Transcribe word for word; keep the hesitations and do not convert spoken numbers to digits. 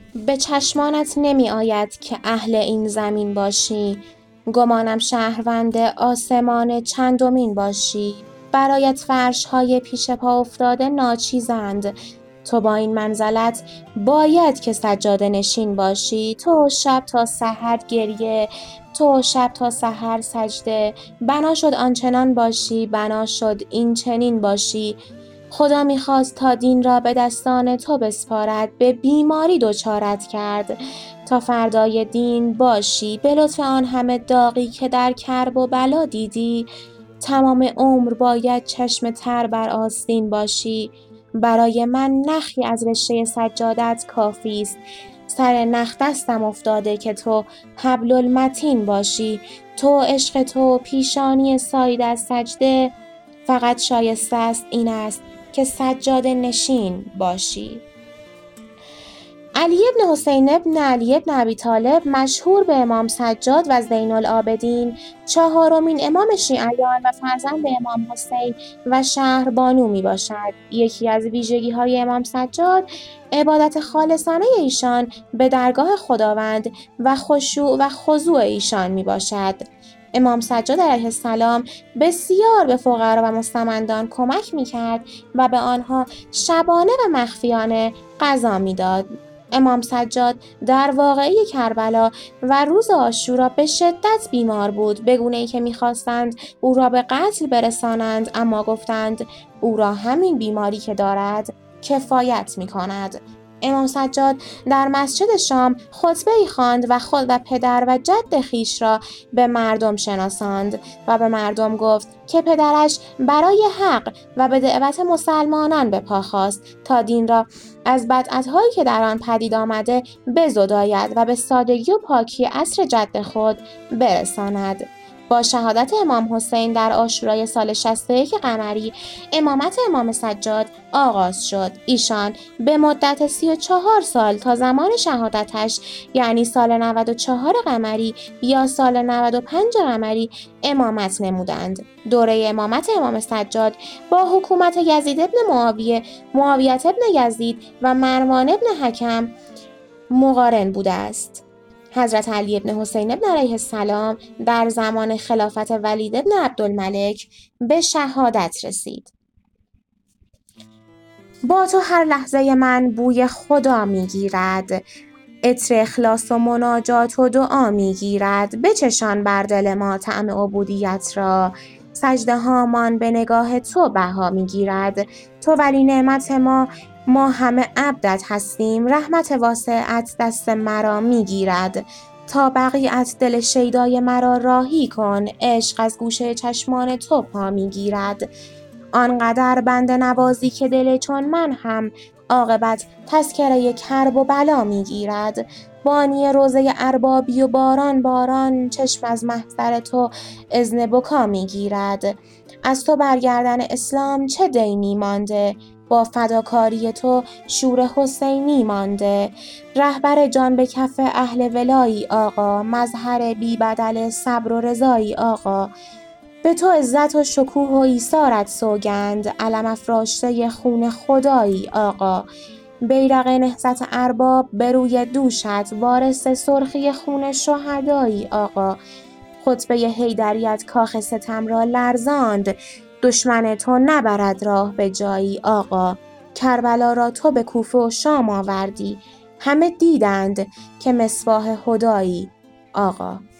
به چشمانت نمی آید که اهل این زمین باشی، گمانم شهروند آسمان چندمین باشی. برایت فرش‌های پیش پا افتاده ناچیزند، تو با این منزلت باید که سجاده نشین باشی. تو شب تا سحر گریه، تو شب تا سحر سجده، بنا شد آنچنان باشی، بنا شد این چنین باشی. خدا می‌خواست تا دین را به دستان تو بسپارد، به بیماری دچارت کرد تا فردای دین باشی. به لطف آن همه داغی که در کرب و بلا دیدی، تمام عمر باید چشم تر بر آستین باشی. برای من نخی از رشته سجادت کافی است، سر نخ دستم افتاده که تو حبل المتین باشی. تو عشق تو پیشانی ساید از سجده، فقط شایسته است این است که سجاده نشین باشی. علی بن حسین بن علی بن ابی طالب مشهور به امام سجاد و زین العابدین، چهارمین امام شیعیان و فرزند امام حسین و شهربانو می باشد. یکی از ویژگی های امام سجاد عبادت خالصانه ایشان به درگاه خداوند و خشوع و خضوع ایشان می باشد. امام سجاد علیه السلام بسیار به فقرا و مستمندان کمک می کرد و به آنها شبانه و مخفیانه غذا می داد. امام سجاد در واقعه کربلا و روز عاشورا به شدت بیمار بود، به گونه‌ای که می‌خواستند او را به قتل برسانند، اما گفتند او را همین بیماری که دارد کفایت می‌کند. امام سجاد در مسجد شام خطبه‌ای خواند و خود و پدر و جد خویش را به مردم شناساند و به مردم گفت که پدرش برای حق و به دعوت مسلمانان به پا خواست تا دین را از بدعت‌هایی که در آن پدید آمده بزداید و به سادگی و پاکی عصر جد خود برساند. با شهادت امام حسین در عاشورای سال شصت و یک قمری امامت امام سجاد آغاز شد. ایشان به مدت سی و چهار سال تا زمان شهادتش، یعنی سال نود و چهار قمری یا سال نود و پنج قمری امامت نمودند. دوره امامت امام سجاد با حکومت یزید ابن معاویه، معاویه ابن یزید و مروان ابن حکم مقارن بوده است. حضرت علی بن حسین بن علیه السلام در زمان خلافت ولید بن عبدالملک به شهادت رسید. با تو هر لحظه من بوی خدا میگیرد، عطر اخلاص و مناجات و دعا میگیرد. بچشان بر دل ما طعم عبودیت را، سجده هامان به نگاه تو بها میگیرد. تو ولی نعمت ما، ما همه عبدت هستیم. رحمت واسعت دست مرا میگیرد، تا بقیت دل شیدای مرا راهی کن. عشق از گوشه چشمان تو پا میگیرد، آنقدر بنده نوازی که دل چون من هم عاقبت تذکره کرب و بلا میگیرد. بانی روضه اربابی و باران باران، چشم از محضر تو اذن بکا میگیرد. از تو برگردن اسلام چه دینی مانده، با فداکاری تو شور حسینی مانده. رهبر جان به کف اهل ولایی آقا، مظهر بی بدل صبر و رضایی آقا. به تو عزت و شکوه و ایثارت سوگند، علم افراشته خون خدایی آقا. بیرق نهضت ارباب به روی دوشت، وارث سرخی خون شهدایی آقا. خطبه حیدریت کاخ ستم را لرزاند، دشمن تو نبرد راه به جایی آقا. کربلا را تو به کوفه و شام آوردی، همه دیدند که مصباح هدایی آقا.